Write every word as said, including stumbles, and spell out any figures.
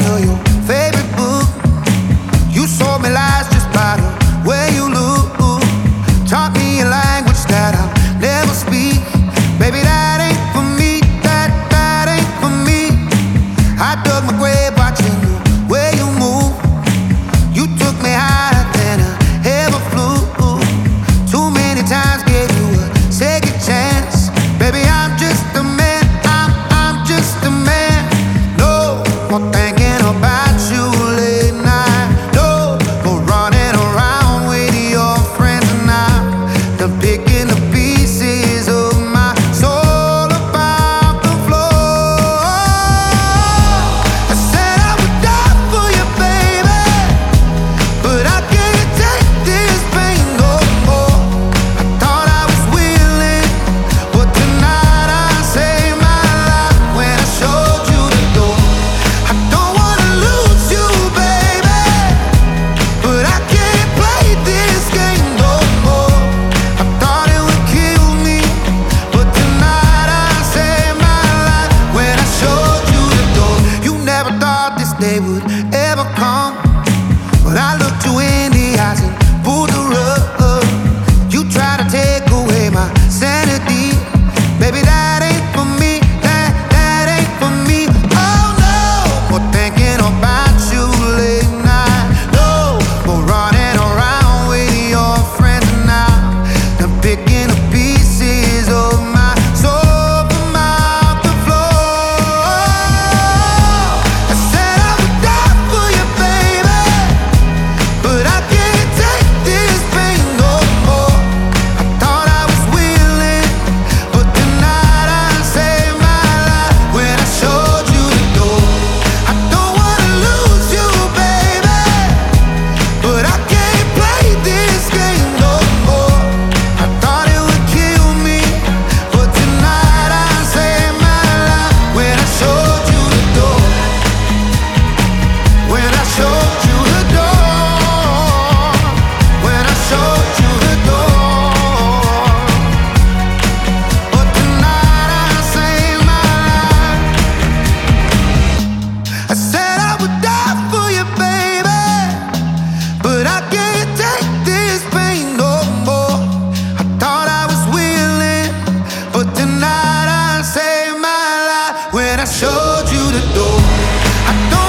of your favorite book. You sold me lies just by the way you look. Taught me a language that I'll never speak. Baby, that ain't for me, that, that ain't for me. I dug my grave watching the way you move. You took me higher than I ever flew. Too many times gave you a second chance. Baby, I'm just a man, I'm, I'm just a man. No more thinking about you late night. No more running around with your friends and I'm done picking the pieces of my soul about the floor. I said I would die for you, baby, but I can't take this pain no more. I thought I was willing, but tonight I saved my life when I showed you the door. I don't wanna lose you, baby, but I can't play this game no more. I thought it would kill me, but tonight I saved my life when I showed you the door. You never thought this day would ever come, but I looked you in the eyes and pulled the rug. You try to take away my sanity. Baby, that ain't for me, that, that ain't for me. Oh no, more thinking about you late night. No more running around with your friends and I'm done picking the pieces of my soul from out the floor. I said I would die for you, baby, but I can't take this pain no more. I thought I was willing, but tonight I saved my life when I showed you the door. I don't wanna lose you, baby, but I can't play this game no more. I thought it would kill me, but tonight I saved my life when I showed you the door. When I showed you the door. When I showed you the door. But tonight I saved my life. I said I would die for you, baby, but I can't take this pain no more. I thought I was willing, but tonight I saved my life when I showed you the door. I don't